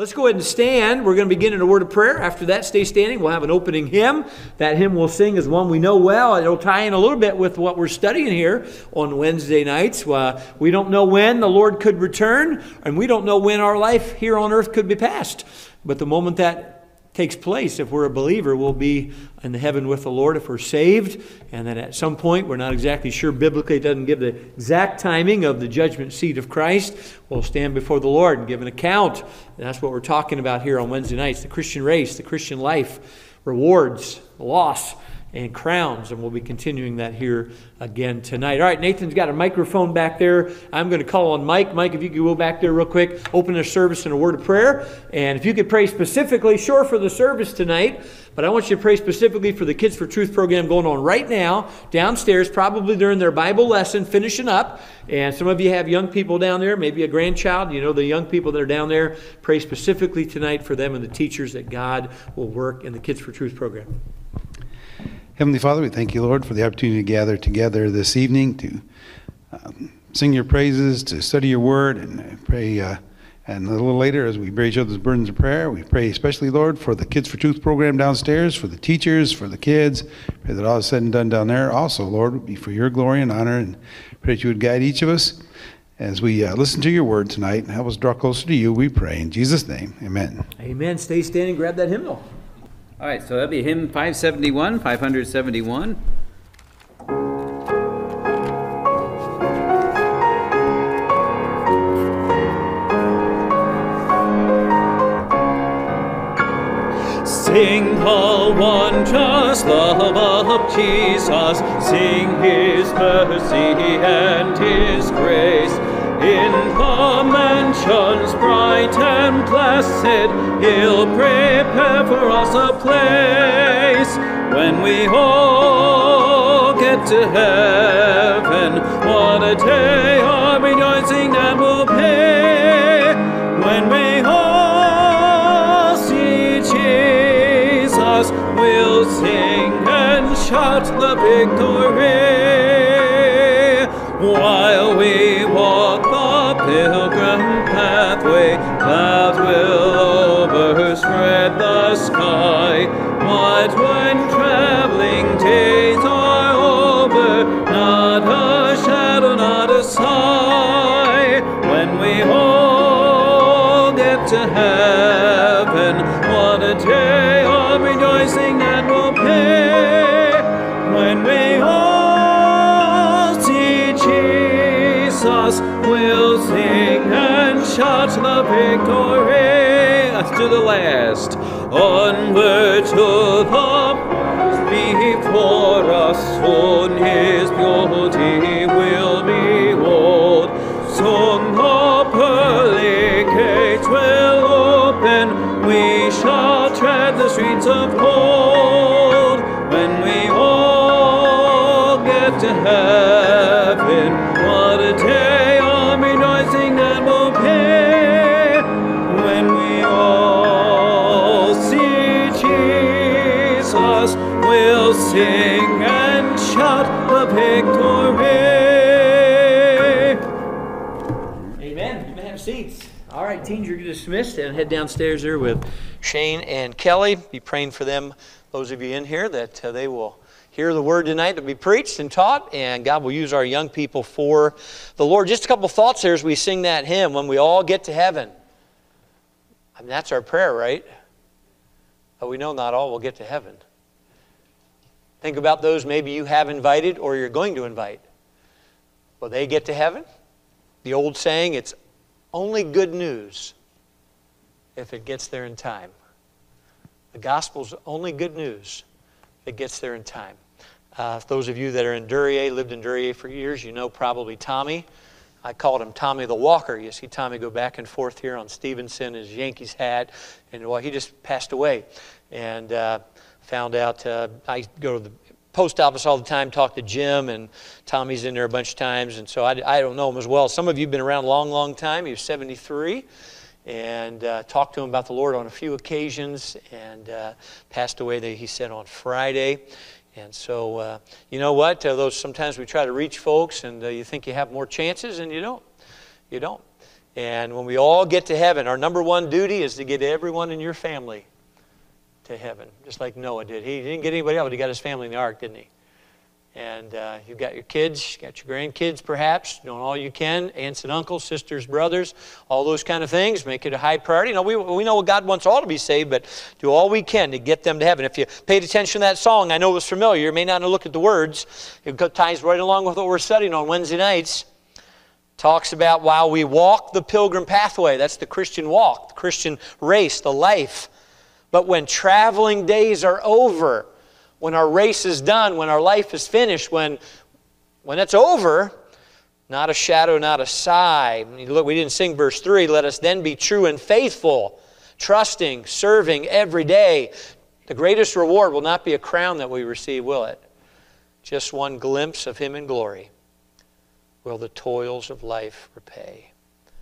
Let's go ahead and stand. We're going to begin in a word of prayer. After that, stay standing. We'll have an opening hymn. That hymn we'll sing is one we know well. It'll tie in a little bit with what we're studying here on Wednesday nights. We don't know when the Lord could return, and we don't know when our life here on earth could be passed. But the moment that takes place, if we're a believer, we'll be in heaven with the Lord if we're saved. And then at some point, we're not exactly sure biblically, it doesn't give the exact timing of the judgment seat of Christ. We'll stand before the Lord and give an account. And that's what we're talking about here on Wednesday nights, the Christian race, the Christian life, rewards, loss, and crowns. And we'll be continuing that here again tonight. All right, Nathan's got a microphone back there. I'm going to call on Mike. Mike, if you could go back there real quick, open the service in a word of prayer. And if you could pray specifically, sure, for the service tonight, but I want you to pray specifically for the Kids for Truth program going on right now, downstairs, probably during their Bible lesson, finishing up. And some of you have young people down there, maybe a grandchild. You know the young people that are down there. Pray specifically tonight for them and the teachers that God will work in the Kids for Truth program. Heavenly Father, we thank you, Lord, for the opportunity to gather together this evening to sing your praises, to study your word, and pray. And a little later, as we bear each other's burdens of prayer, we pray especially, Lord, for the Kids for Truth program downstairs, for the teachers, for the kids. Pray that all is said and done down there. Also, Lord, would be for your glory and honor, and pray that you would guide each of us as we listen to your word tonight and help us draw closer to you, we pray. In Jesus' name, amen. Amen. Stay standing. Grab that hymnal. All right, so that'll be hymn 571, 571. Sing the wondrous love of Jesus, sing his mercy and his grace. In the mansions bright and blessed, he'll prepare for us a place. When we all get to heaven, what a day of rejoicing that will be. When we all see Jesus, we'll sing and shout the victory. While we walk the pilgrim pathway, clouds will overspread the sky. But when traveling days are over, not a shadow, not a sigh. When we all get to heaven, what a day of rejoicing that will be. When we all see Jesus, we'll sing and shout the victory. Let's do the last. Onward to the cross before us, soon his beauty will behold. Soon the pearly gates will open, we shall tread the streets of gold. When we all get to heaven, what a day of rejoicing that will be. When we all see Jesus, we'll sing and shout the victory. Amen. You may have seats. All right, teens, you're dismissed, and head downstairs there with Shane and Kelly. Be praying for them, those of you in here, that they will hear the word tonight to be preached and taught, and God will use our young people for the Lord. Just a couple thoughts here as we sing that hymn, when we all get to heaven. I mean, that's our prayer, right? But we know not all will get to heaven. Think about those maybe you have invited or you're going to invite. Will they get to heaven? The old saying, it's only good news if it gets there in time. The gospel's only good news if it gets there in time. Those of you that are in Duryea, lived in Duryea for years, you know probably Tommy. I called him Tommy the Walker. You see Tommy go back and forth here on Stevenson, his Yankees hat, and well, he just passed away. And found out, I go to the post office all the time, talk to Jim, and Tommy's in there a bunch of times, and so I don't know him as well. Some of you have been around a long, long time. He was 73, and talked to him about the Lord on a few occasions, and passed away, he said, on Friday. And so, you know what? Those sometimes we try to reach folks, and you think you have more chances, and you don't. You don't. And when we all get to heaven, our number one duty is to get everyone in your family to heaven, just like Noah did. He didn't get anybody else, but he got his family in the ark, didn't he? And you've got your kids, you've got your grandkids perhaps, doing all you can, aunts and uncles, sisters, brothers, all those kind of things. Make it a high priority. We know God wants all to be saved, but do all we can to get them to heaven. If you paid attention to that song, I know it was familiar. You may not have looked at the words. It ties right along with what we're studying on Wednesday nights. Talks about while we walk the pilgrim pathway. That's the Christian walk, the Christian race, the life. But when traveling days are over, when our race is done, when our life is finished, when it's over, not a shadow, not a sigh. Look, we didn't sing verse 3. Let us then be true and faithful, trusting, serving every day. The greatest reward will not be a crown that we receive, will it? Just one glimpse of Him in glory will the toils of life repay.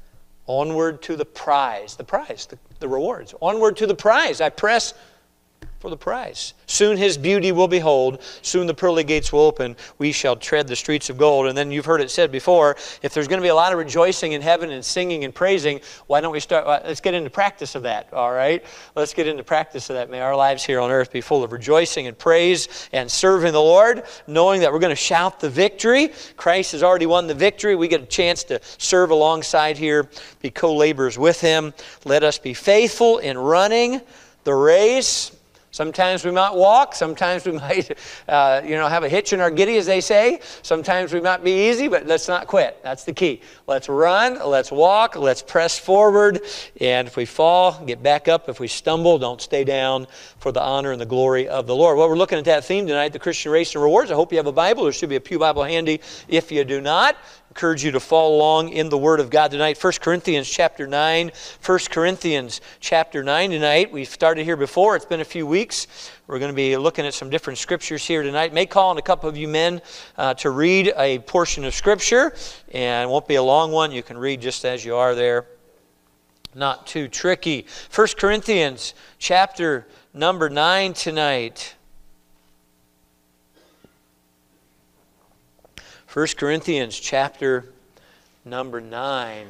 Onward to the prize, the rewards. Onward to the prize. I press for the prize. Soon His beauty will behold. Soon the pearly gates will open. We shall tread the streets of gold. And then you've heard it said before, if there's going to be a lot of rejoicing in heaven and singing and praising, why don't we start? Let's get into practice of that, all right? Let's get into practice of that. May our lives here on earth be full of rejoicing and praise and serving the Lord, knowing that we're going to shout the victory. Christ has already won the victory. We get a chance to serve alongside here, be co-laborers with Him. Let us be faithful in running the race. Sometimes we might walk. Sometimes we might, have a hitch in our giddy, as they say. Sometimes we might be easy, but let's not quit. That's the key. Let's run. Let's walk. Let's press forward. And if we fall, get back up. If we stumble, don't stay down, for the honor and the glory of the Lord. Well, we're looking at that theme tonight, the Christian race and rewards. I hope you have a Bible. There should be a pew Bible handy. If you do not, encourage you to follow along in the Word of God tonight. 1 Corinthians chapter 9. 1 Corinthians chapter 9 tonight. We've started here before. It's been a few weeks. We're going to be looking at some different scriptures here tonight. May call on a couple of you men to read a portion of Scripture. And it won't be a long one. You can read just as you are there. Not too tricky. 1 Corinthians chapter number 9 tonight. 1 Corinthians chapter number 9.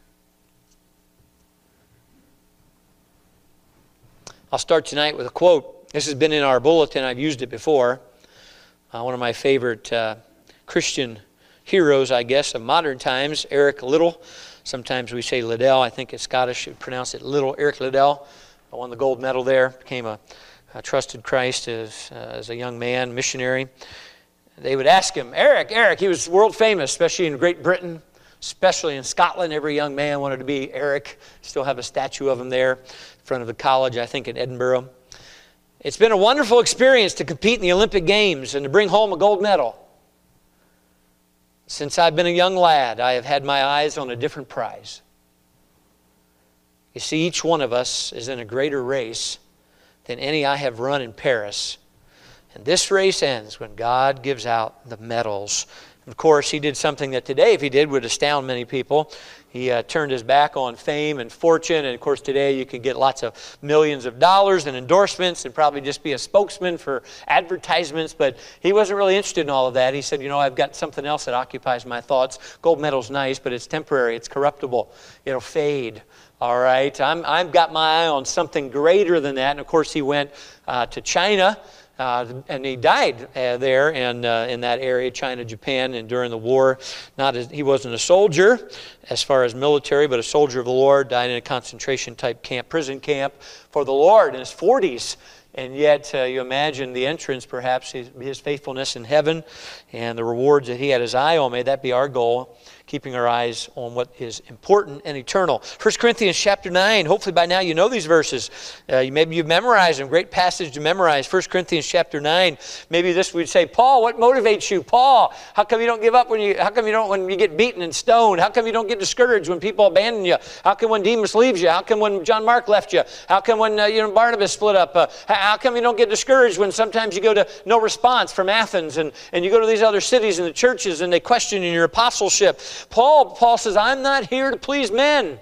I'll start tonight with a quote. This has been in our bulletin. I've used it before. One of my favorite Christian heroes, I guess, of modern times, Eric Liddell. Sometimes we say Liddell. I think it's Scottish. You pronounce it Liddell. Eric Liddell won the gold medal there. Became a trusted Christ as a young man, missionary. They would ask him, Eric, he was world famous, especially in Great Britain, especially in Scotland. Every young man wanted to be Eric. Still have a statue of him there in front of the college, I think, in Edinburgh. It's been a wonderful experience to compete in the Olympic Games and to bring home a gold medal. Since I've been a young lad, I have had my eyes on a different prize. You see, each one of us is in a greater race than any I have run in Paris. And this race ends when God gives out the medals. Of course, He did something that today, if He did, would astound many people. He turned His back on fame and fortune. And of course, today you can get lots of millions of dollars and endorsements and probably just be a spokesman for advertisements. But He wasn't really interested in all of that. He said, I've got something else that occupies my thoughts. Gold medal's nice, but it's temporary. It's corruptible. It'll fade. All right. I've got my eye on something greater than that. And of course, He went to China. And he died there in that area, China, Japan, and during the war. He wasn't a soldier as far as military, but a soldier of the Lord, died in a concentration-type camp, prison camp for the Lord in his 40s. And yet, you imagine the entrance, perhaps, his faithfulness in heaven and the rewards that he had his eye on. May that be our goal, keeping our eyes on what is important and eternal. 1 Corinthians chapter 9. Hopefully by now you know these verses. Maybe you've memorized them. Great passage to memorize. 1 Corinthians chapter 9. Maybe this would say, Paul, what motivates you? Paul, how come you don't give up when you get beaten and stoned? How come you don't get discouraged when people abandon you? How come when Demas leaves you? How come when John Mark left you? How come when Barnabas split up? How come you don't get discouraged when sometimes you go to no response from Athens and you go to these other cities and the churches and they question your apostleship? Paul says, I'm not here to please men.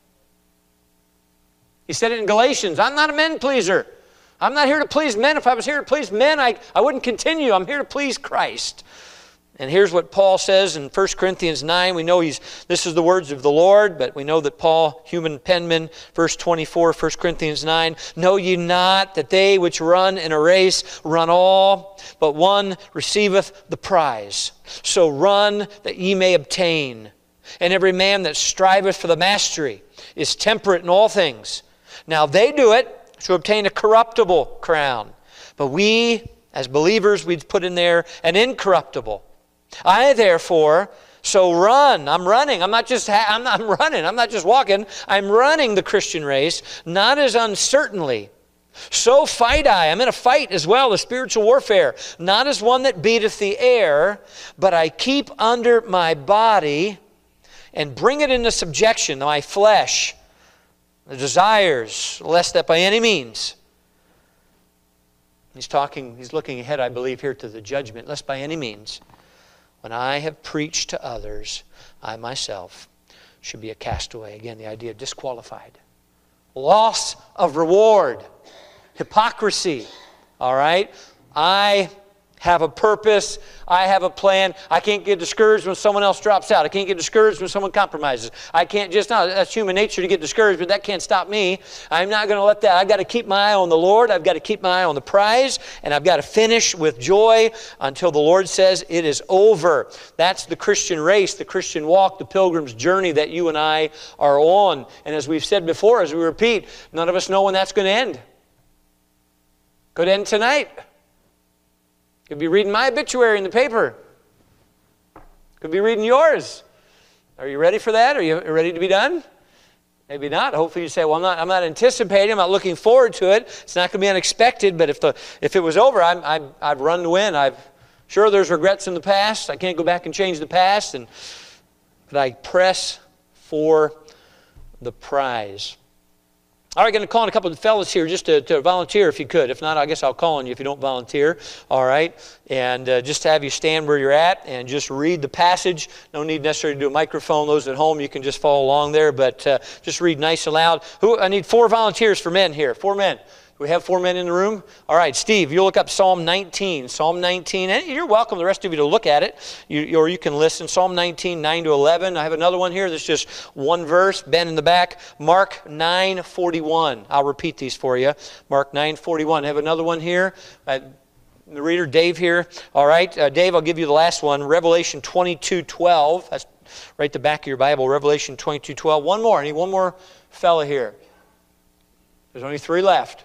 He said it in Galatians, I'm not a men pleaser. I'm not here to please men. If I was here to please men, I wouldn't continue. I'm here to please Christ. And here's what Paul says in 1 Corinthians 9. We know this is the words of the Lord, but we know that Paul, human penman, verse 24, 1 Corinthians 9, know ye not that they which run in a race run all, but one receiveth the prize. So run that ye may obtain. And every man that striveth for the mastery is temperate in all things. Now they do it to obtain a corruptible crown. But we, as believers, we'd put in there an incorruptible. I therefore, so run. I'm running. I'm not just walking. I'm running the Christian race, not as uncertainly. So fight I. I'm in a fight as well, the spiritual warfare. Not as one that beateth the air, but I keep under my body and bring it into subjection, my flesh, the desires, lest that by any means. He's looking ahead, I believe, here to the judgment, lest by any means, when I have preached to others, I myself should be a castaway. Again, the idea of disqualified. Loss of reward. Hypocrisy. All right? I have a purpose. I have a plan. I can't get discouraged when someone else drops out. I can't get discouraged when someone compromises. I can't that's human nature to get discouraged, but that can't stop me. I'm not going to let that. I've got to keep my eye on the Lord. I've got to keep my eye on the prize, and I've got to finish with joy until the Lord says it is over. That's the Christian race, the Christian walk, the pilgrim's journey that you and I are on. And as we've said before, as we repeat, none of us know when that's going to end. Could end tonight. Could be reading my obituary in the paper. Could be reading yours. Are you ready for that? Are you ready to be done? Maybe not. Hopefully you say, well, I'm not anticipating. I'm not looking forward to it. It's not going to be unexpected. But if it was over, I've run to win. Sure, there's regrets in the past. I can't go back and change the past. But I press for the prize. All right, going to call on a couple of fellas here just to volunteer if you could. If not, I guess I'll call on you if you don't volunteer. All right, and just to have you stand where you're at and just read the passage. No need necessarily to do a microphone. Those at home, you can just follow along there, but just read nice and loud. I need 4 volunteers for men here. 4 men. Do we have 4 men in the room? All right, Steve, you'll look up Psalm 19. Psalm 19, and you're welcome, the rest of you, to look at it, or you can listen. Psalm 19, 9 to 11. I have another one here that's just one verse. Ben in the back, Mark 9:41. I'll repeat these for you. Mark 9:41. I have another one here. The reader, Dave, here. All right, Dave, I'll give you the last one. Revelation 22:12. That's right at the back of your Bible, Revelation 22:12. One more. I need one more fella here. There's only 3 left.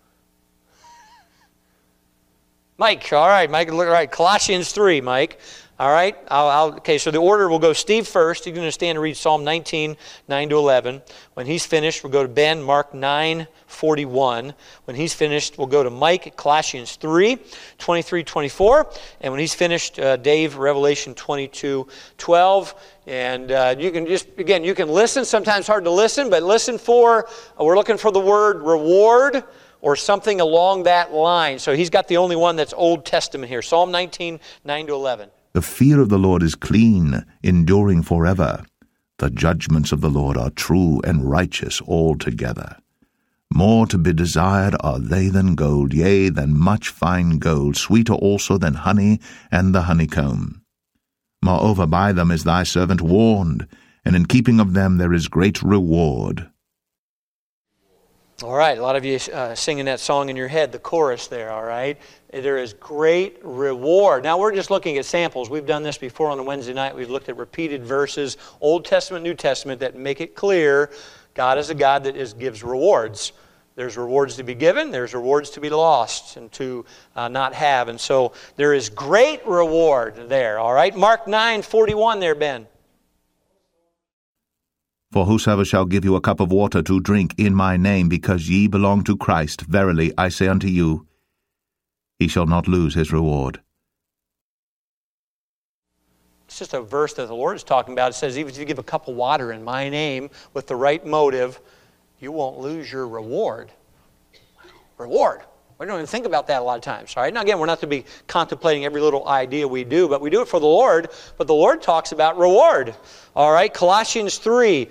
Mike, all right, Mike, all right, Colossians 3, Mike. All right, okay, so the order will go Steve first. He's going to stand and read Psalm 19, 9 to 11. When he's finished, we'll go to Ben, Mark 9:41. When he's finished, we'll go to Mike, Colossians 3, 23, 24. And when he's finished, Dave, Revelation 22:12. And you can you can listen. Sometimes hard to listen, but listen we're looking for the word reward, or something along that line. So he's got the only one that's Old Testament here. Psalm 19, 9 to 11. The fear of the Lord is clean, enduring forever. The judgments of the Lord are true and righteous altogether. More to be desired are they than gold, yea, than much fine gold, sweeter also than honey and the honeycomb. Moreover, by them is thy servant warned, and in keeping of them there is great reward. All right, a lot of you singing that song in your head, the chorus there, all right? There is great reward. Now, we're just looking at samples. We've done this before on a Wednesday night. We've looked at repeated verses, Old Testament, New Testament, that make it clear God is a God that gives rewards. There's rewards to be given, there's rewards to be lost and to not have. And so there is great reward there, all right? Mark 9:41 there, Ben. For whosoever shall give you a cup of water to drink in my name, because ye belong to Christ, verily I say unto you, he shall not lose his reward. It's just a verse that the Lord is talking about. It says, even if you give a cup of water in my name with the right motive, you won't lose your reward. Reward. We don't even think about that a lot of times. All right? Now, again, we're not to be contemplating every little idea we do, but we do it for the Lord. But the Lord talks about reward. All right? Colossians 3,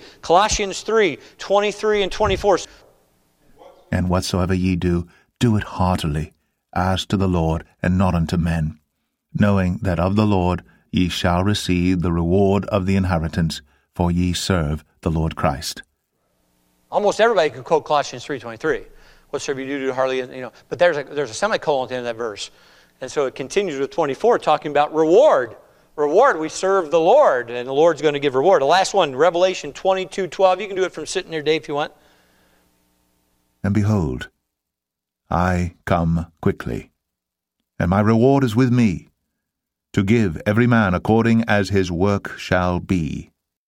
23 and 24. And whatsoever ye do, do it heartily, as to the Lord, and not unto men, knowing that of the Lord ye shall receive the reward of the inheritance, for ye serve the Lord Christ. Almost everybody can quote Colossians 3:23. Whatsoever you do hardly, but there's a semicolon at the end of that verse. And so it continues with 24, talking about reward. Reward, we serve the Lord, and the Lord's going to give reward. The last one, Revelation 22:12. You can do it from sitting there, Dave, if you want. And behold, I come quickly, and my reward is with me, to give every man according as his work shall be.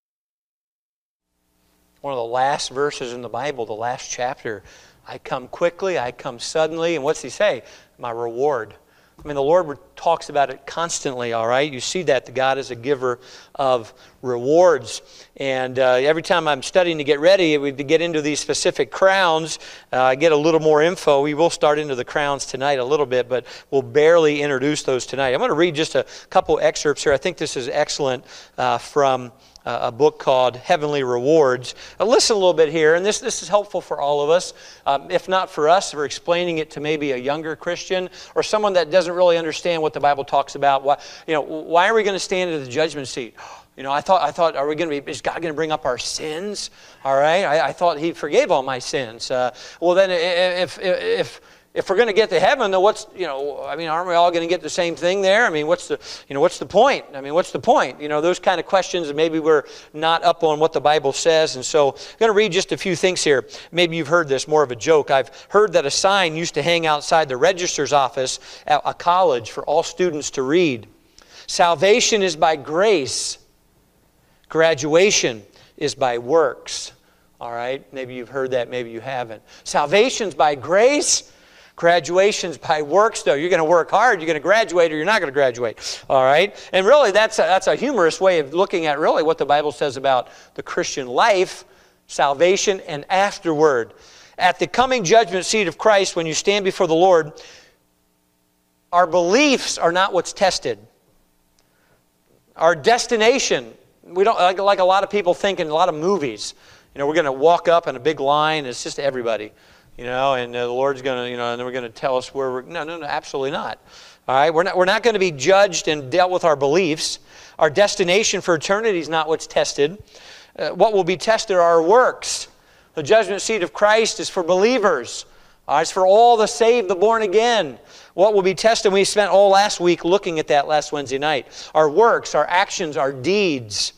One of the last verses in the Bible, the last chapter. I come quickly, I come suddenly, and what's he say? My reward. I mean, the Lord talks about it constantly, all right? You see that God is a giver of rewards. And every time I'm studying to get ready, we get into these specific crowns, I get a little more info. We will start into the crowns tonight a little bit, but we'll barely introduce those tonight. I'm going to read just a couple excerpts here. I think this is excellent from a book called Heavenly Rewards. Listen a little bit here, and this is helpful for all of us. If not for us, we're explaining it to maybe a younger Christian or someone that doesn't really understand what the Bible talks about. Why are we going to stand at the judgment seat? I thought, is God going to bring up our sins? All right, I thought He forgave all my sins. Well, then, if we're going to get to heaven, then aren't we all going to get the same thing there? I mean, what's the point? I mean, what's the point? Those kind of questions, and maybe we're not up on what the Bible says. And so I'm going to read just a few things here. Maybe you've heard this, more of a joke. I've heard that a sign used to hang outside the registrar's office at a college for all students to read. Salvation is by grace. Graduation is by works. All right? Maybe you've heard that, maybe you haven't. Salvation's by grace. Graduation's by works, though. You're going to work hard, you're going to graduate, or you're not going to graduate. All right? And really, that's a humorous way of looking at really what the Bible says about the Christian life, salvation, and afterward. At the coming judgment seat of Christ, when you stand before the Lord, our beliefs are not what's tested. Our destination, we don't like a lot of people think in a lot of movies. We're going to walk up in a big line, and it's just everybody. And the Lord's going to, and then we're going to tell us where we're... No, absolutely not. All right? We're not going to be judged and dealt with our beliefs. Our destination for eternity is not what's tested. What will be tested are our works. The judgment seat of Christ is for believers. It's for all the saved, the born again. What will be tested? We spent all last week looking at that last Wednesday night. Our works, our actions, our deeds.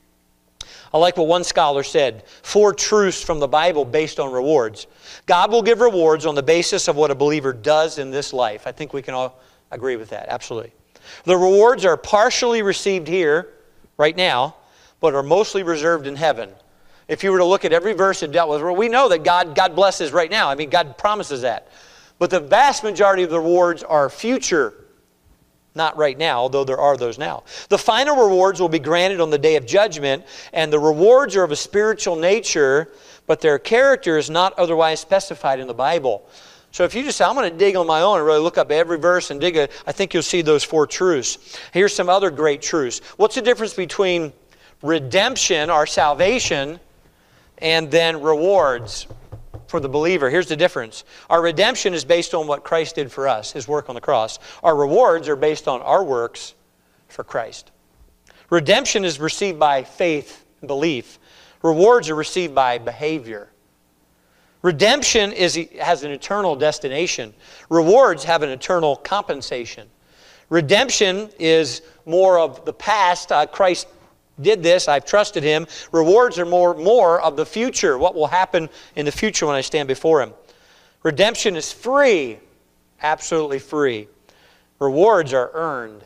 I like what one scholar said, 4 truths from the Bible based on rewards. God will give rewards on the basis of what a believer does in this life. I think we can all agree with that, absolutely. The rewards are partially received here, right now, but are mostly reserved in heaven. If you were to look at every verse it dealt with, we know that God blesses right now. I mean, God promises that. But the vast majority of the rewards are future, not right now, although there are those now. The final rewards will be granted on the day of judgment, and the rewards are of a spiritual nature, but their character is not otherwise specified in the Bible. So if you just say, I'm going to dig on my own and really look up every verse and I think you'll see those 4 truths. Here's some other great truths. What's the difference between redemption, our salvation, and then rewards for the believer? Here's the difference. Our redemption is based on what Christ did for us, His work on the cross. Our rewards are based on our works for Christ. Redemption is received by faith and belief. Rewards are received by behavior. Redemption has an eternal destination. Rewards have an eternal compensation. Redemption is more of the past. Christ did this. I've trusted Him. Rewards are more of the future. What will happen in the future when I stand before Him? Redemption is free. Absolutely free. Rewards are earned.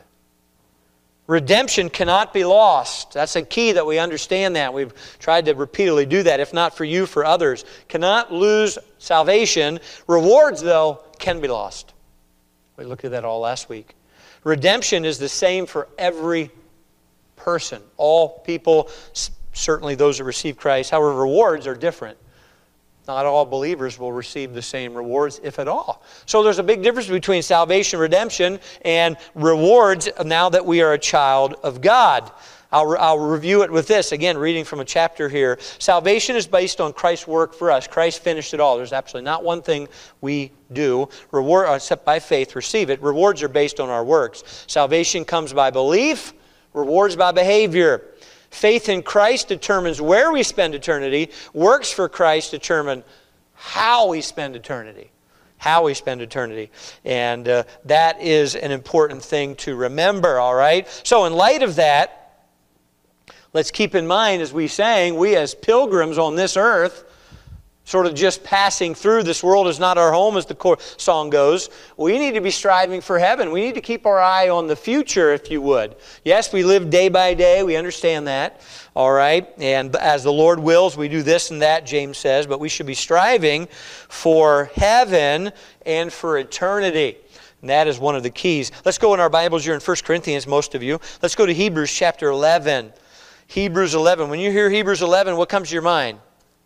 Redemption cannot be lost. That's a key that we understand that. We've tried to repeatedly do that. If not for you, for others. Cannot lose salvation. Rewards, though, can be lost. We looked at that all last week. Redemption is the same for every person. All people, certainly those that receive Christ. However, rewards are different. Not all believers will receive the same rewards, if at all. So there's a big difference between salvation, redemption, and rewards now that we are a child of God. I'll review it with this. Again, reading from a chapter here. Salvation is based on Christ's work for us. Christ finished it all. There's absolutely not one thing we do, except by faith, receive it. Rewards are based on our works. Salvation comes by belief. Rewards by behavior. Faith in Christ determines where we spend eternity. Works for Christ determine how we spend eternity. How we spend eternity. And that is an important thing to remember, all right? So in light of that, let's keep in mind, as we sang, we as pilgrims on this earth, sort of just passing through, this world is not our home, as the song goes. We need to be striving for heaven. We need to keep our eye on the future, if you would. Yes, we live day by day. We understand that. All right? And as the Lord wills, we do this and that, James says. But we should be striving for heaven and for eternity. And that is one of the keys. Let's go in our Bibles. You're in 1 Corinthians, most of you. Let's go to Hebrews chapter 11. Hebrews 11. When you hear Hebrews 11, what comes to your mind?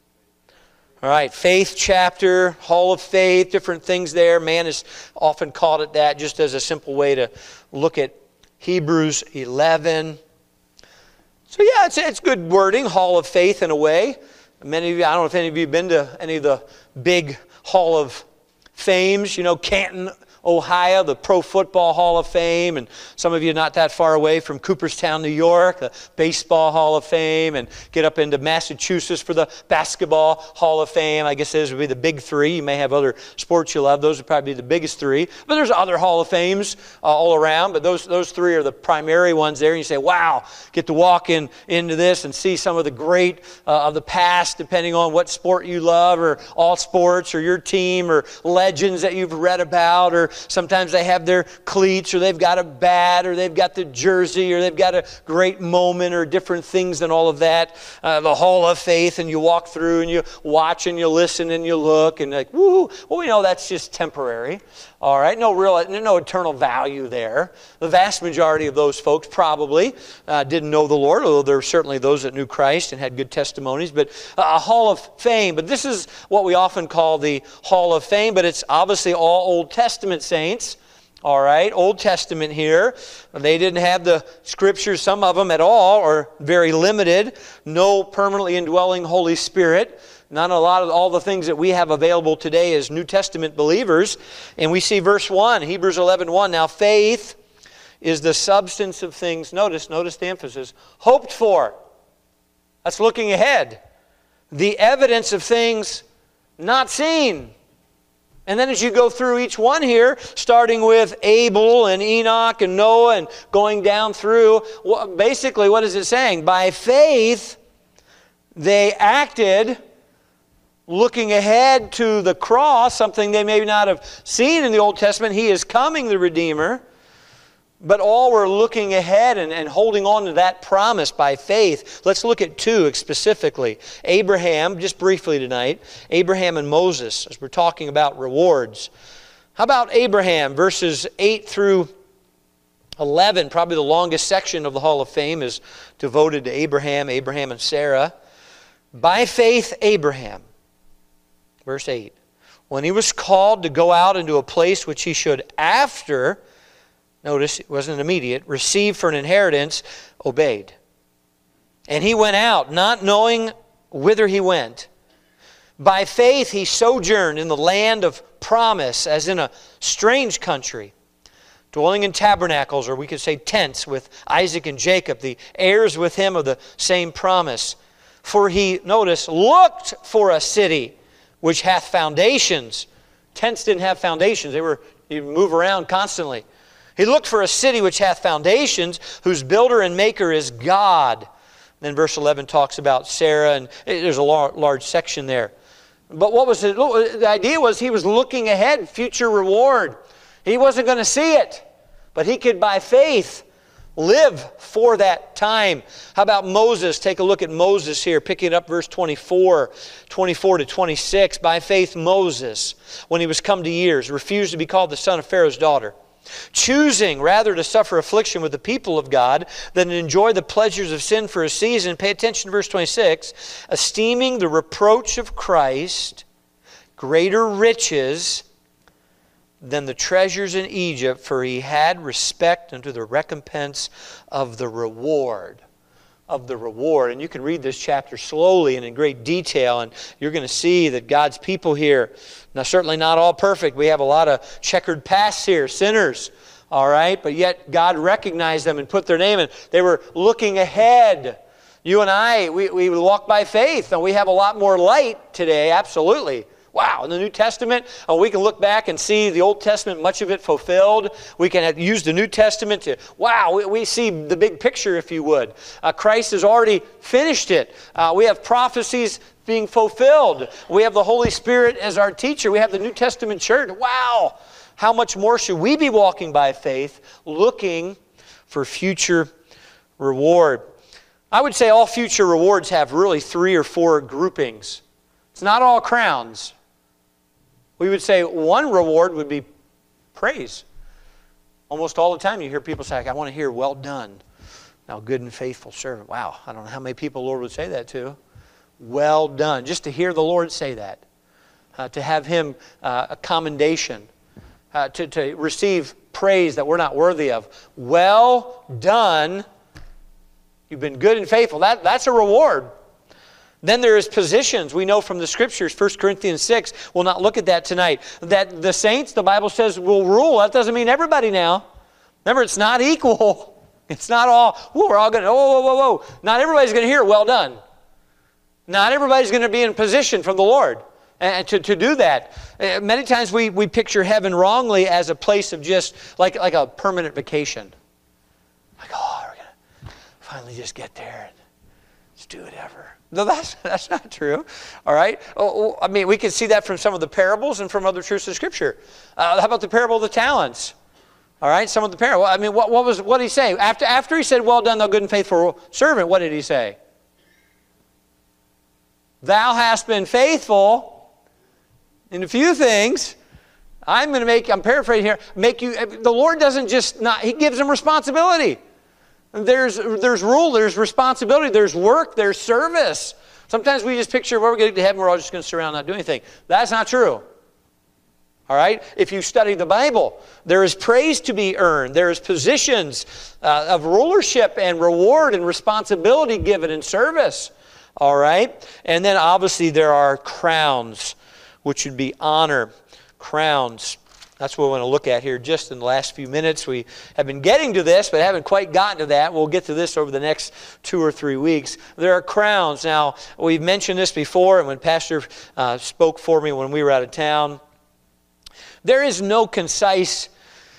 All right, faith chapter, hall of faith, different things there. Man has often called it that just as a simple way to look at Hebrews 11. So yeah, it's good wording, hall of faith in a way. Many of you, I don't know if any of you have been to any of the big hall of fames, you know, Canton, Ohio, the Pro Football Hall of Fame, and some of you not that far away from Cooperstown, New York, the Baseball Hall of Fame, and get up into Massachusetts for the Basketball Hall of Fame. I guess those would be the big three. You may have other sports you love. Those would probably be the biggest three. But there's other Hall of Fames all around, but those three are the primary ones there. And you say, wow, get to walk into this and see some of the great of the past, depending on what sport you love, or all sports, or your team, or legends that you've read about, or sometimes they have their cleats, or they've got a bat, or they've got the jersey, or they've got a great moment, or different things and all of that. The Hall of Faith, and you walk through and you watch and you listen and you look and like, woo, well, we know that's just temporary. All right, no eternal value there. The vast majority of those folks probably didn't know the Lord, although there were certainly those that knew Christ and had good testimonies. But a Hall of Fame. But this is what we often call the Hall of Fame, but it's obviously all Old Testament saints. All right, Old Testament here. They didn't have the Scriptures, some of them at all, or very limited. No permanently indwelling Holy Spirit. Not a lot of all the things that we have available today as New Testament believers. And we see verse 1, Hebrews 11:1. Now faith is the substance of things, notice the emphasis, hoped for. That's looking ahead. The evidence of things not seen. And then as you go through each one here, starting with Abel and Enoch and Noah and going down through, basically what is it saying? By faith, they acted looking ahead to the cross, something they may not have seen in the Old Testament. He is coming, the Redeemer. But all were looking ahead and holding on to that promise by faith. Let's look at two specifically. Abraham, just briefly tonight. Abraham and Moses, as we're talking about rewards. How about Abraham? Verses 8 through 11, probably the longest section of the Hall of Fame is devoted to Abraham and Sarah. By faith, Abraham. Verse 8. When he was called to go out into a place which he should after, notice it wasn't immediate, receive for an inheritance, obeyed. And he went out, not knowing whither he went. By faith he sojourned in the land of promise, as in a strange country, dwelling in tabernacles, or we could say tents, with Isaac and Jacob, the heirs with him of the same promise. For he, notice, looked for a city which hath foundations. Tents didn't have foundations. You move around constantly. He looked for a city which hath foundations, whose builder and maker is God. Then verse 11 talks about Sarah, and there's a large section there. But what was it? The idea was he was looking ahead, future reward. He wasn't going to see it, but he could, by faith, live for that time. How about Moses? Take a look at Moses here, picking up verse 24 to 26. By faith, Moses, when he was come to years, refused to be called the son of Pharaoh's daughter, choosing rather to suffer affliction with the people of God than to enjoy the pleasures of sin for a season. Pay attention to verse 26. Esteeming the reproach of Christ greater riches than the treasures in Egypt, for he had respect unto the recompense of the reward. And you can read this chapter slowly and in great detail, and you're going to see that God's people here, now certainly not all perfect. We have a lot of checkered pasts here, sinners. All right? But yet God recognized them and put their name in. They were looking ahead. You and I, we walk by faith, and we have a lot more light today, absolutely. Wow, in the New Testament, we can look back and see the Old Testament, much of it fulfilled. We can use the New Testament to, wow, we see the big picture, if you would. Christ has already finished it. We have prophecies being fulfilled. We have the Holy Spirit as our teacher. We have the New Testament church. Wow, how much more should we be walking by faith, looking for future reward? I would say all future rewards have really 3 or 4 groupings. It's not all crowns. We would say one reward would be praise. Almost all the time you hear people say, I want to hear, well done, thou good and faithful servant. Wow, I don't know how many people the Lord would say that to. Well done. Just to hear the Lord say that. To have Him a commendation. To receive praise that we're not worthy of. Well done. You've been good and faithful. That's a reward. Then there is positions. We know from the Scriptures, 1 Corinthians 6, we'll not look at that tonight, that the saints, the Bible says, will rule. That doesn't mean everybody now. Remember, it's not equal. It's not all, we're all going to, whoa. Not everybody's going to hear, well done. Not everybody's going to be in position from the Lord and to do that. Many times we picture heaven wrongly as a place of just like a permanent vacation. Like, oh, we're going to finally just get there and just do whatever. No, that's not true. All right? I mean, we can see that from some of the parables and from other truths of Scripture. How about the parable of the talents? All right, some of the parable. I mean, what did he say? After he said, well done, thou good and faithful servant, what did he say? Thou hast been faithful in a few things. I'm paraphrasing here, the Lord doesn't just He gives them responsibility. There's rule, there's responsibility, there's work, there's service. Sometimes we just picture, we're going to heaven, we're all just going to sit around and not do anything. That's not true. All right? If you study the Bible, there is praise to be earned. There is positions of rulership and reward and responsibility given in service. All right? And then obviously there are crowns, which would be honor. Crowns. That's what we want to look at here just in the last few minutes. We have been getting to this, but haven't quite gotten to that. We'll get to this over the next 2 or 3 weeks. There are crowns. Now, we've mentioned this before, and when Pastor spoke for me when we were out of town, there is no concise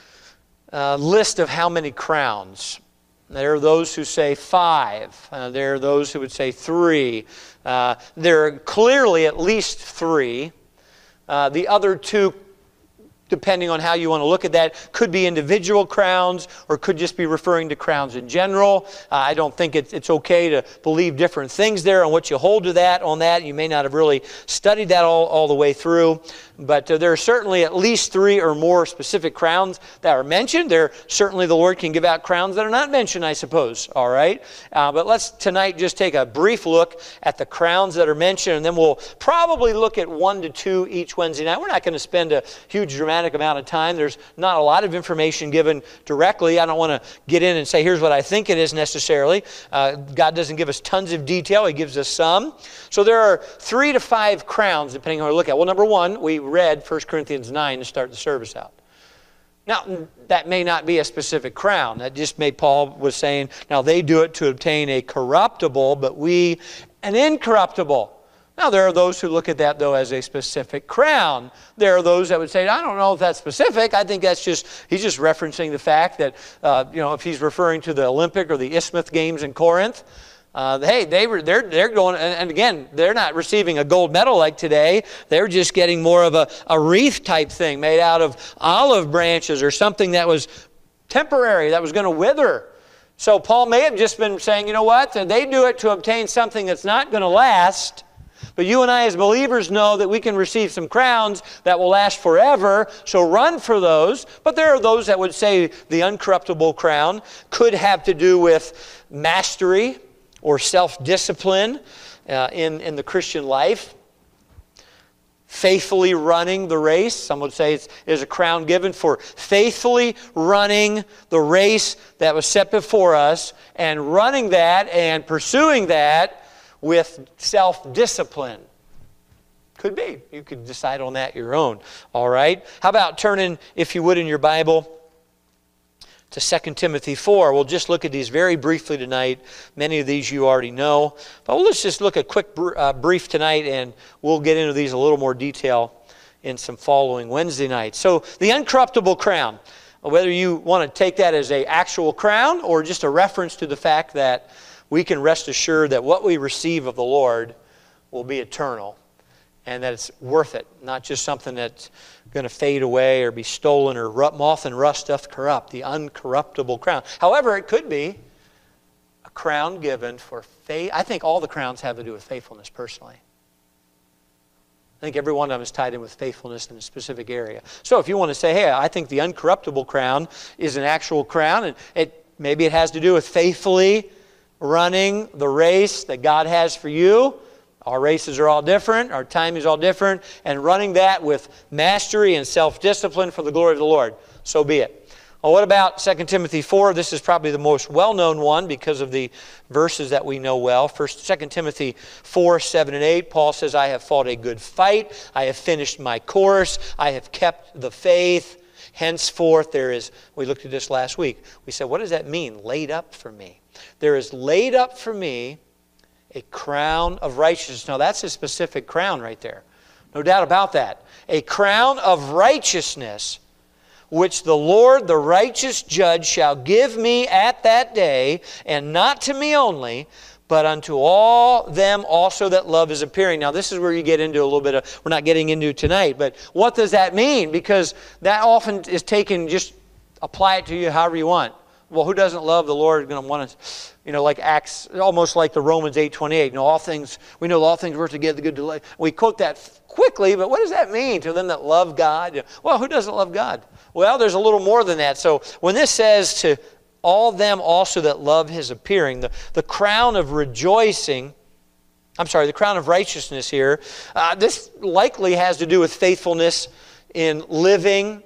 list of how many crowns. There are those who say 5. There are those who would say 3. There are clearly at least 3. The other 2, depending on how you want to look at that, could be individual crowns or could just be referring to crowns in general. I don't think it's okay to believe different things there on what you hold to that on that. You may not have really studied that all the way through. But there are certainly at least 3 or more specific crowns that are mentioned. Certainly the Lord can give out crowns that are not mentioned, I suppose. All right? But let's tonight just take a brief look at the crowns that are mentioned, and then we'll probably look at 1 to 2 each Wednesday night. We're not going to spend a huge dramatic amount of time. There's not a lot of information given directly. I don't want to get in and say, here's what I think it is necessarily. God doesn't give us tons of detail. He gives us some. So there are 3 to 5 crowns, depending on what we look at. Well, number 1, we read 1 Corinthians 9 to start the service out. Now, that may not be a specific crown. That just Paul was saying, now they do it to obtain a corruptible, but we an incorruptible. Now, there are those who look at that, though, as a specific crown. There are those that would say, I don't know if that's specific. I think he's just referencing the fact that, if he's referring to the Olympic or the Isthmus Games in Corinth, hey, they're going, and again, they're not receiving a gold medal like today. They're just getting more of a wreath type thing made out of olive branches or something that was temporary, that was going to wither. So Paul may have just been saying, you know what? They do it to obtain something that's not going to last. But you and I as believers know that we can receive some crowns that will last forever, so run for those. But there are those that would say the uncorruptible crown could have to do with mastery or self-discipline in the Christian life. Faithfully running the race. Some would say there's a crown given for faithfully running the race that was set before us and running that and pursuing that with self-discipline. Could be. You could decide on that your own. All right. How about turning, if you would, in your Bible to 2 Timothy 4. We'll just look at these very briefly tonight. Many of these you already know. But let's just look at a quick brief tonight, and we'll get into these a little more detail in some following Wednesday nights. So the uncorruptible crown, whether you want to take that as an actual crown or just a reference to the fact that we can rest assured that what we receive of the Lord will be eternal and that it's worth it, not just something that's going to fade away or be stolen or moth and rust doth corrupt, the uncorruptible crown. However, it could be a crown given for faith. I think all the crowns have to do with faithfulness personally. I think every one of them is tied in with faithfulness in a specific area. So if you want to say, hey, I think the uncorruptible crown is an actual crown, and maybe it has to do with faithfully running the race that God has for you. Our races are all different. Our time is all different. And running that with mastery and self-discipline for the glory of the Lord. So be it. Well, what about 2 Timothy 4? This is probably the most well-known one because of the verses that we know well. 2 Timothy 4, 7 and 8, Paul says, I have fought a good fight. I have finished my course. I have kept the faith. Henceforth there is, we looked at this last week. We said, what does that mean? Laid up for me. There is laid up for me a crown of righteousness. Now that's a specific crown right there. No doubt about that. A crown of righteousness, which the Lord, the righteous judge, shall give me at that day, and not to me only, but unto all them also that love is appearing. Now this is where you get into a little bit of, we're not getting into tonight, but what does that mean? Because that often is taken, just apply it to you however you want. Well, who doesn't love the Lord? Going to want to, like Acts, almost like the Romans 8:28. We know all things work together good delight. We quote that quickly, but what does that mean to them that love God? Well, who doesn't love God? Well, there's a little more than that. So when this says to all them also that love His appearing, the crown of rejoicing, the crown of righteousness here, this likely has to do with faithfulness in living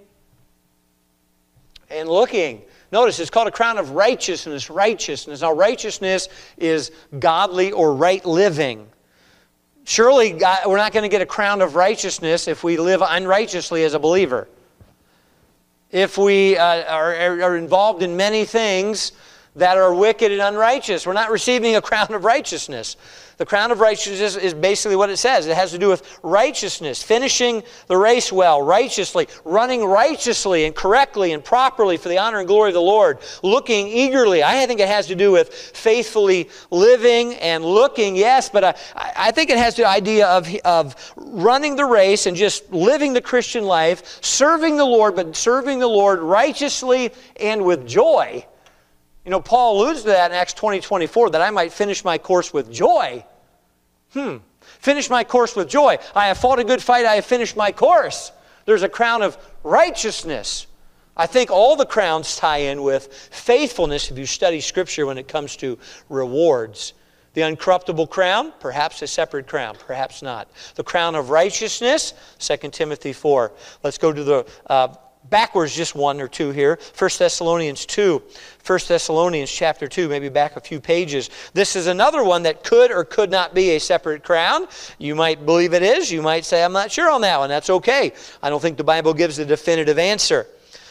and looking. Notice, it's called a crown of righteousness. Righteousness. Now, righteousness is godly or right living. Surely, we're not going to get a crown of righteousness if we live unrighteously as a believer. If we are involved in many things that are wicked and unrighteous, we're not receiving a crown of righteousness. The crown of righteousness is basically what it says. It has to do with righteousness, finishing the race well, righteously, running righteously and correctly and properly for the honor and glory of the Lord, looking eagerly. I think it has to do with faithfully living and looking, yes, but I think it has the idea of running the race and just living the Christian life, serving the Lord, but serving the Lord righteously and with joy. Paul alludes to that in Acts 20:24, that I might finish my course with joy. Finish my course with joy. I have fought a good fight. I have finished my course. There's a crown of righteousness. I think all the crowns tie in with faithfulness if you study Scripture when it comes to rewards. The uncorruptible crown, perhaps a separate crown, perhaps not. The crown of righteousness, 2 Timothy 4. Let's go to the backwards just one or two here. 1 Thessalonians 2. 1 Thessalonians chapter 2, maybe back a few pages. This is another one that could or could not be a separate crown. You might believe it is. You might say, I'm not sure on that one. That's okay. I don't think the Bible gives a definitive answer.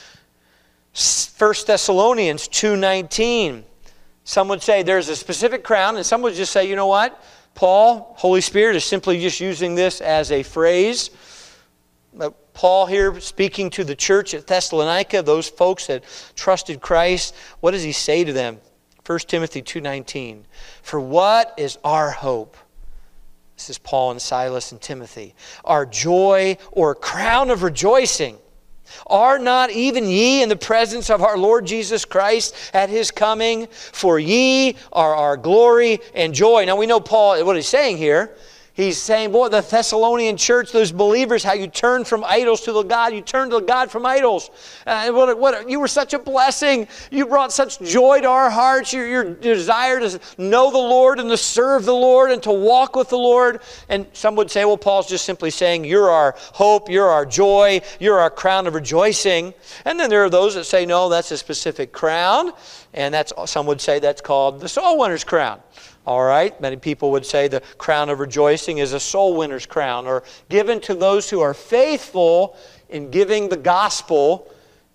1 Thessalonians 2:19. Some would say there's a specific crown, and some would just say, you know what? Paul, Holy Spirit, is simply just using this as a phrase. Paul here speaking to the church at Thessalonica, those folks that trusted Christ, what does he say to them? 1 Timothy 2:19. For what is our hope? This is Paul and Silas and Timothy. Our joy or crown of rejoicing. Are not even ye in the presence of our Lord Jesus Christ at His coming? For ye are our glory and joy. Now we know Paul, what he's saying here. He's saying, boy, the Thessalonian church, those believers, how you turned from idols to the God. You turned to God from idols. You were such a blessing. You brought such joy to our hearts. Your desire to know the Lord and to serve the Lord and to walk with the Lord. And some would say, well, Paul's just simply saying, you're our hope, you're our joy, you're our crown of rejoicing. And then there are those that say, no, that's a specific crown. And some would say that's called the soul winner's crown. All right, many people would say the crown of rejoicing is a soul winner's crown, or given to those who are faithful in giving the gospel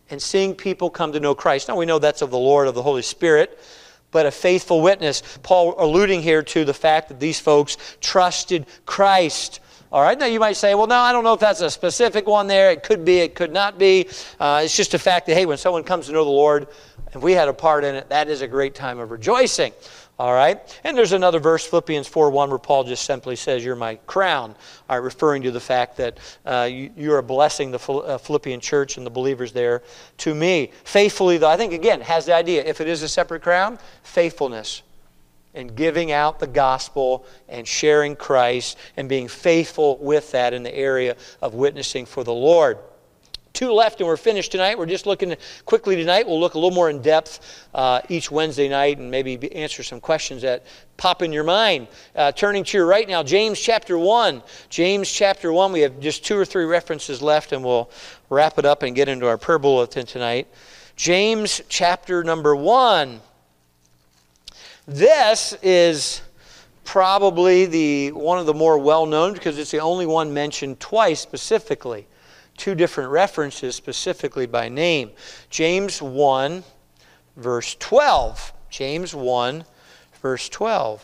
and seeing people come to know Christ. Now we know that's of the Lord, of the Holy Spirit, but a faithful witness. Paul alluding here to the fact that these folks trusted Christ. All right, now you might say, well, no, I don't know if that's a specific one there. It could be, it could not be. It's just a fact that, hey, when someone comes to know the Lord, and we had a part in it, that is a great time of rejoicing. All right, and there's another verse, Philippians 4:1, where Paul just simply says, you're my crown. All right, referring to the fact that you're a blessing, the Philippian church and the believers there, to me. Faithfully, though, I think, again, has the idea, if it is a separate crown, faithfulness. And giving out the gospel and sharing Christ and being faithful with that in the area of witnessing for the Lord. 2 left and we're finished tonight. We're just looking quickly tonight. We'll look a little more in depth each Wednesday night and maybe answer some questions that pop in your mind. Turning to your right now, James chapter 1. James chapter 1, we have just 2 or 3 references left and we'll wrap it up and get into our prayer bulletin tonight. James chapter number 1. This is probably one of the more well-known because it's the only one mentioned twice specifically. 2 different references specifically by name. James 1, verse 12. James 1, verse 12.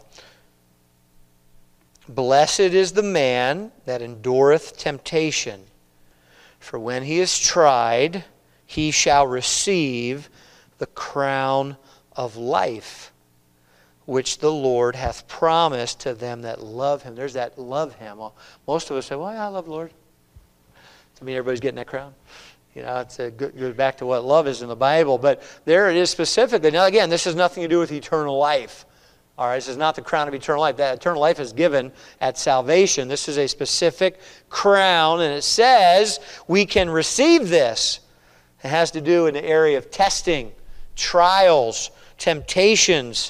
Blessed is the man that endureth temptation, for when he is tried, he shall receive the crown of life, which the Lord hath promised to them that love him. There's that love him. Well, most of us say, well, yeah, I love the Lord. I mean, everybody's getting that crown. You know, it's goes back to what love is in the Bible. But there it is specifically. Now, again, this has nothing to do with eternal life. All right, this is not the crown of eternal life. That eternal life is given at salvation. This is a specific crown, and it says we can receive this. It has to do in the area of testing, trials, temptations,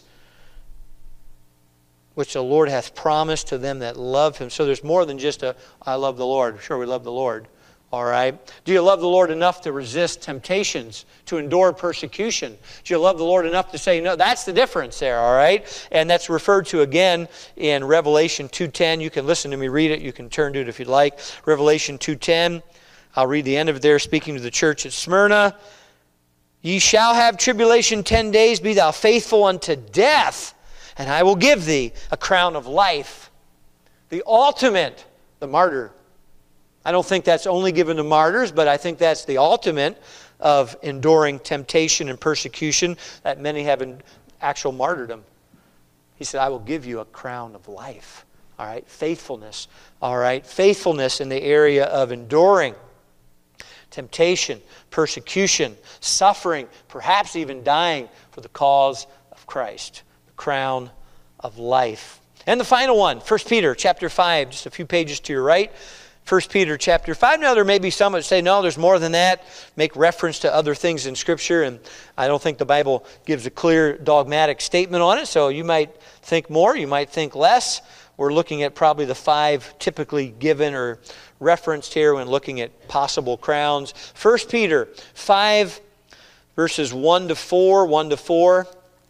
which the Lord hath promised to them that love him. So there's more than just I love the Lord. Sure, we love the Lord. All right. Do you love the Lord enough to resist temptations, to endure persecution? Do you love the Lord enough to say no? That's the difference there, all right? And that's referred to again in Revelation 2:10. You can listen to me read it. You can turn to it if you'd like. Revelation 2:10. I'll read the end of it there, speaking to the church at Smyrna. Ye shall have tribulation 10 days. Be thou faithful unto death, and I will give thee a crown of life. The ultimate, the martyr. I don't think that's only given to martyrs, but I think that's the ultimate of enduring temptation and persecution, that many have in actual martyrdom. He said, I will give you a crown of life. All right, faithfulness. All right, faithfulness in the area of enduring temptation, persecution, suffering, perhaps even dying for the cause of Christ. The crown of life. And the final one, 1 Peter chapter 5, just a few pages to your right. 1 Peter chapter 5. Now there may be some that say, no, there's more than that. Make reference to other things in Scripture, and I don't think the Bible gives a clear dogmatic statement on it, so you might think more, you might think less. We're looking at probably the 5 typically given or referenced here when looking at possible crowns. 1 Peter 5, verses 1 to 4, 1 to 4.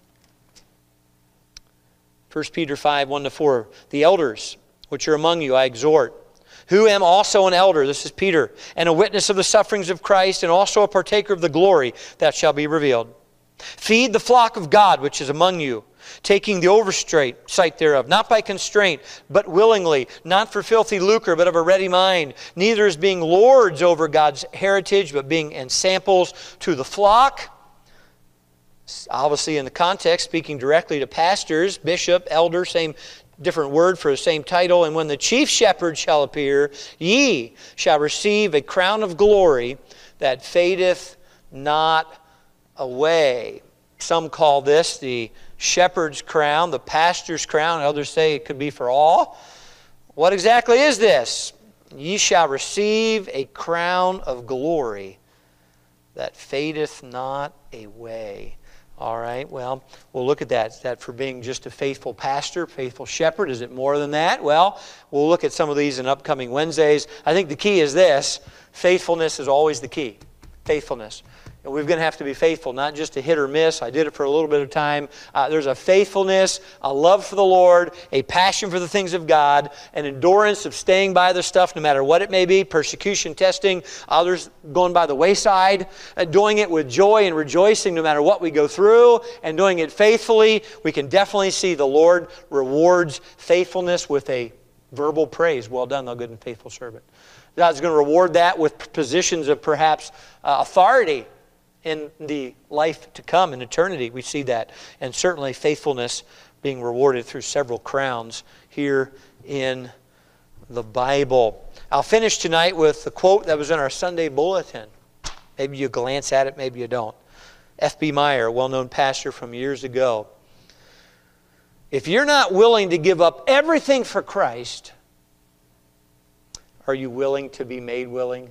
1 Peter 5, 1 to 4. The elders which are among you I exhort, who am also an elder, this is Peter, and a witness of the sufferings of Christ, and also a partaker of the glory that shall be revealed. Feed the flock of God which is among you, taking the oversight thereof, not by constraint, but willingly, not for filthy lucre, but of a ready mind, neither as being lords over God's heritage, but being ensamples to the flock. Obviously in the context, speaking directly to pastors, bishop, elder, same different word for the same title. And when the chief shepherd shall appear, ye shall receive a crown of glory that fadeth not away. Some call this the shepherd's crown, the pastor's crown. Others say it could be for all. What exactly is this? Ye shall receive a crown of glory that fadeth not away. All right, well, we'll look at that. Is that for being just a faithful pastor, faithful shepherd? Is it more than that? Well, we'll look at some of these in upcoming Wednesdays. I think the key is this. Faithfulness is always the key. Faithfulness. And we're going to have to be faithful, not just a hit or miss. I did it for a little bit of time. There's a faithfulness, a love for the Lord, a passion for the things of God, an endurance of staying by the stuff no matter what it may be, persecution, testing, others going by the wayside, doing it with joy and rejoicing no matter what we go through, and doing it faithfully. We can definitely see the Lord rewards faithfulness with a verbal praise. Well done, thou good and faithful servant. God's going to reward that with positions of perhaps authority in the life to come, in eternity. We see that. And certainly faithfulness being rewarded through several crowns here in the Bible. I'll finish tonight with the quote that was in our Sunday bulletin. Maybe you glance at it, maybe you don't. F.B. Meyer, a well-known pastor from years ago. If you're not willing to give up everything for Christ, are you willing to be made willing?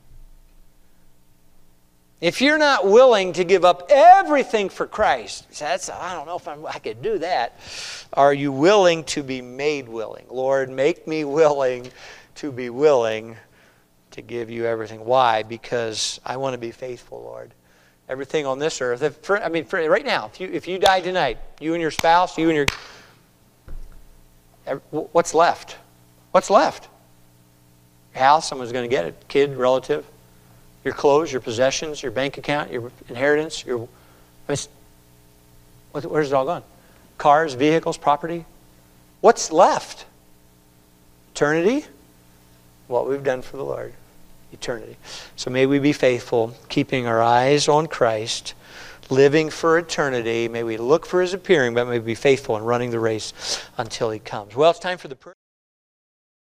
If you're not willing to give up everything for Christ, I don't know if I could do that. Are you willing to be made willing? Lord, make me willing to be willing to give you everything. Why? Because I want to be faithful, Lord. Everything on this earth. Right now, if you die tonight, you and your spouse, you and your... What's left? What's left? Your house, someone's going to get it. Kid, relative. Your clothes, your possessions, your bank account, your inheritance, where's it all gone? Cars, vehicles, property. What's left? Eternity? What we've done for the Lord. Eternity. So may we be faithful, keeping our eyes on Christ, living for eternity. May we look for His appearing, but may we be faithful in running the race until He comes. Well, it's time for the prayer.